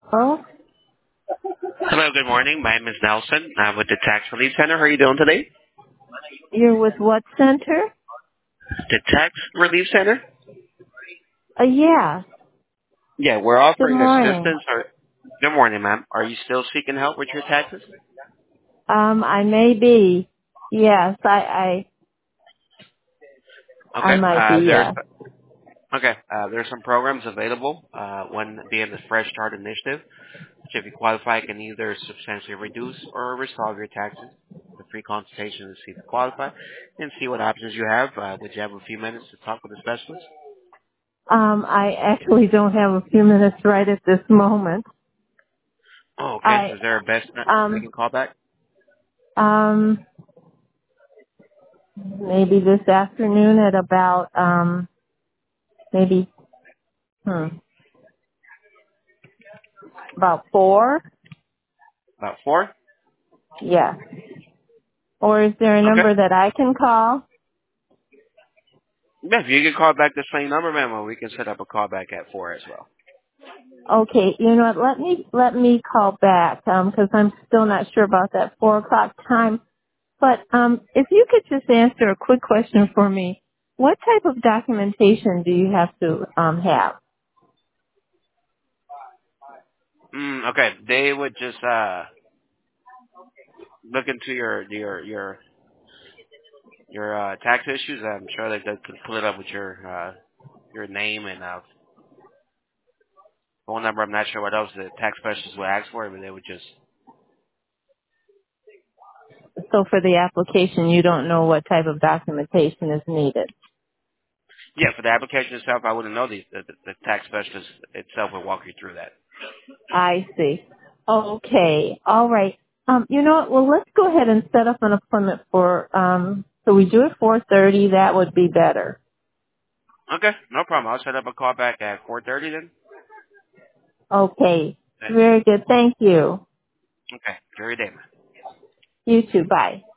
Oh, Hello, good morning. My name is Nelson. I'm with the Tax Relief Center. How are you doing today? you're with what center? The Tax Relief Center? Yeah. Yeah, we're Good offering morning. assistance. Good morning, ma'am. Are you still seeking help with your taxes? I may be. Yes, I Okay. might be. Yeah. There's some programs available. One being the Fresh Start Initiative, which if you qualify can either substantially reduce or resolve your taxes. The free consultation to see if you qualify and see what options you have. Would you have a few minutes to talk with a specialist? I actually don't have a few minutes right at this moment. Oh, okay. I, Is there a best I um, can call back? um, maybe this afternoon at about, maybe, about 4? About 4? Yeah. Or is there a Okay. number that I can call? Yeah, if you can call back the same number, ma'am, or we can set up a call back at 4 as well. Okay, you know what? Let me call back because I'm still not sure about that 4 o'clock time. But if you could just answer a quick question for me, what type of documentation do you have to have? Okay. They would just look into your tax issues. I'm sure that they could pull it up with your name and phone number. I'm not sure what else the tax specialist would ask for, but they would just So for the application, you don't know what type of documentation is needed. for the application itself, I wouldn't know the tax specialist itself would walk you through that. I see. Okay. All right. You know what? Well, let's go ahead and set up an appointment for. So we do it 4:30. That would be better. Okay, no problem. I'll set up a call back at 4:30 then. Okay. Very good. Thank you. Okay, enjoy your day, man. You too. Bye.